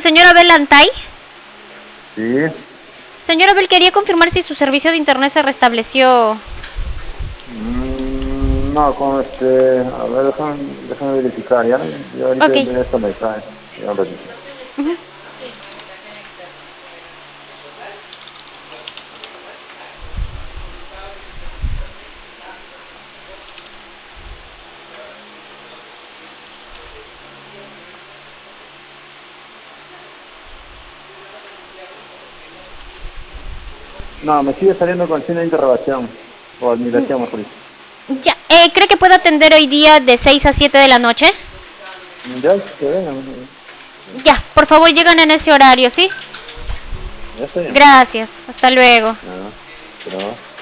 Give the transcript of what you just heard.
señor Abel Antay? Sí. Señor Abel, quería confirmar si su servicio de internet se restableció. No, con a ver, déjame verificar, ¿ya? Yo ahorita Ok. de esto me cae, ya un ratito. No, me sigue saliendo con signo de interrogación, o admiración, mejor dicho. Ya, ¿cree que puedo atender hoy día de 6 a 7 de la noche? Ya, que vengan, Ya, por favor llegan en ese horario, ¿sí? ya está bien. Gracias, hasta luego. No, pero...